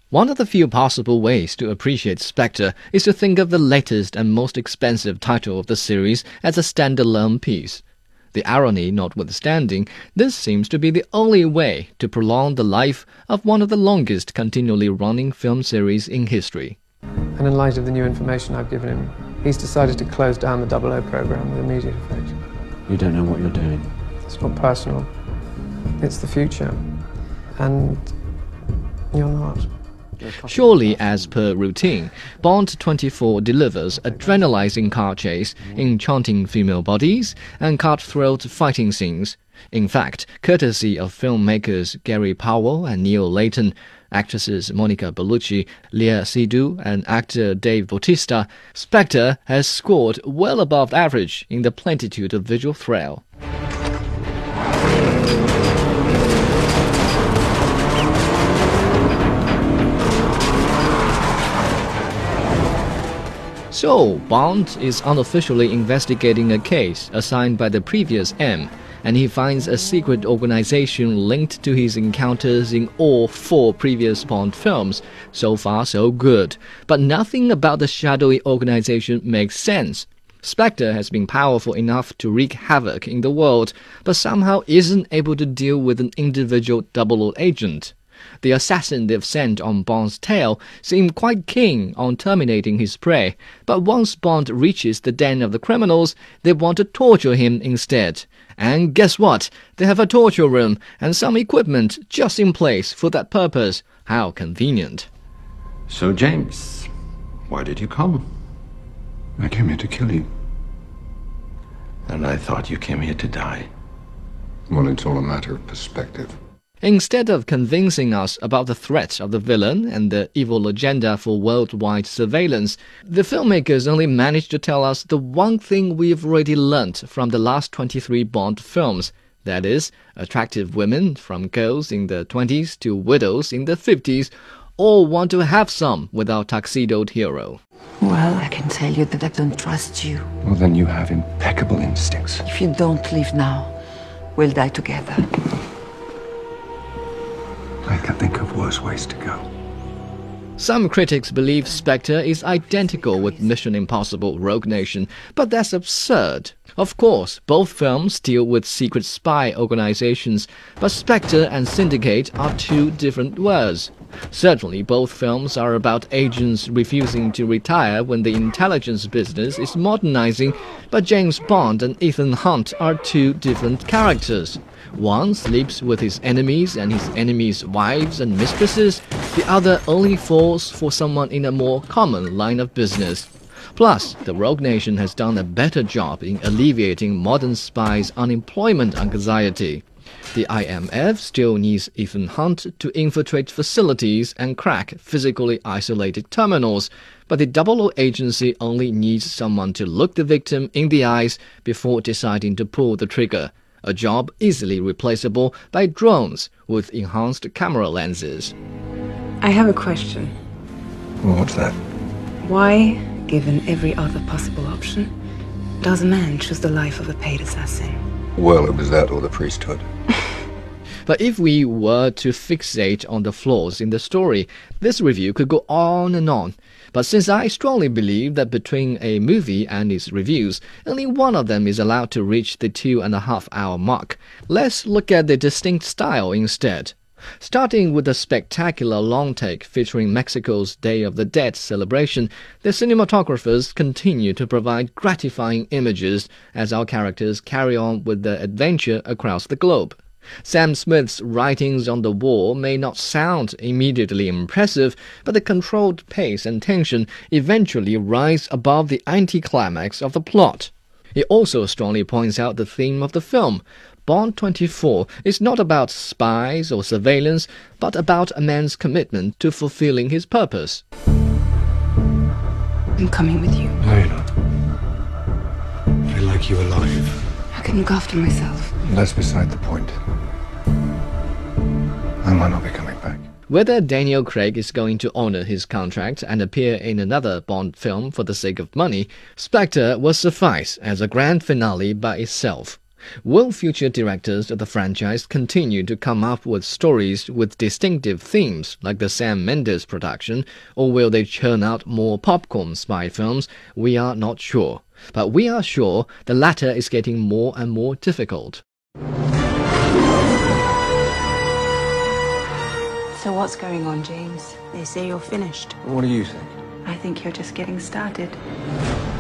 One of the few possible ways to appreciate Spectre is to think of the latest and most expensive title of the series as a standalone piece. The irony notwithstanding, this seems to be the only way to prolong the life of one of the longest continually running film series in history. And in light of the new information I've given him, he's decided to close down the 00 program with immediate effect. You don't know what you're doing. It's not personal. It's the future. And you're not. Surely, as per routine, Bond 24 delivers adrenalizing car chase, enchanting female bodies, and cutthroat fighting scenes. In fact, courtesy of filmmakers Gary Powell and Neil Layton, actresses Monica Bellucci, Léa Seydoux, and actor Dave Bautista, Spectre has scored well above average in the plenitude of visual thrill. So, Bond is unofficially investigating a case assigned by the previous M, and he finds a secret organization linked to his encounters in all 4 previous Bond films. So far, so good. But nothing about the shadowy organization makes sense. Spectre has been powerful enough to wreak havoc in the world, but somehow isn't able to deal with an individual 00 agent. The assassin they've sent on Bond's tail seem quite keen on terminating his prey, but once Bond reaches the den of the criminals, they want to torture him instead. And guess what? They have a torture room and some equipment just in place for that purpose. How convenient. So, James, why did you come? I came here to kill you. And I thought you came here to die. Well, it's all a matter of perspective. Instead of convincing us about the threat of the villain and the evil agenda for worldwide surveillance, the filmmakers only managed to tell us the one thing we've already learnt from the last 23 Bond films. That is, attractive women, from girls in the 20s to widows in the 50s, all want to have some with our tuxedoed hero. Well, I can tell you that I don't trust you. Well, then you have impeccable instincts. If you don't leave now, we'll die together. I can think of worse ways to go. Some critics believe Spectre is identical with Mission Impossible Rogue Nation, but that's absurd. Of course, both films deal with secret spy organizations, but Spectre and Syndicate are 2 different words. Certainly, both films are about agents refusing to retire when the intelligence business is modernizing, but James Bond and Ethan Hunt are 2 different characters. One sleeps with his enemies and his enemies' wives and mistresses, the other only falls for someone in a more common line of business. Plus, the Rogue Nation has done a better job in alleviating modern spies' unemployment anxiety. The IMF still needs Ethan Hunt to infiltrate facilities and crack physically isolated terminals, but the 00 agency only needs someone to look the victim in the eyes before deciding to pull the trigger. A job easily replaceable by drones with enhanced camera lenses. I have a question. Well, what's that? Why, given every other possible option, does a man choose the life of a paid assassin? Well, it was that or the priesthood. But if we were to fixate on the flaws in the story, this review could go on and on. But since I strongly believe that between a movie and its reviews, only one of them is allowed to reach the 2.5-hour mark, let's look at the distinct style instead. Starting with a spectacular long take featuring Mexico's Day of the Dead celebration, the cinematographers continue to provide gratifying images as our characters carry on with their adventure across the globe. Sam Smith's writings on the wall may not sound immediately impressive, but the controlled pace and tension eventually rise above the anticlimax of the plot. He also strongly points out the theme of the film. Bond 24 is not about spies or surveillance, but about a man's commitment to fulfilling his purpose. I'm coming with you. No, you're not. I like you alive. I can look after myself. That's beside the point. I might not be coming back. Whether Daniel Craig is going to honor his contract and appear in another Bond film for the sake of money, Spectre will suffice as a grand finale by itself. Will future directors of the franchise continue to come up with stories with distinctive themes like the Sam Mendes production, or will they churn out more popcorn spy films? We are not sure. But we are sure the latter is getting more and more difficult. So what's going on, James? They say you're finished. What do you think? I think you're just getting started.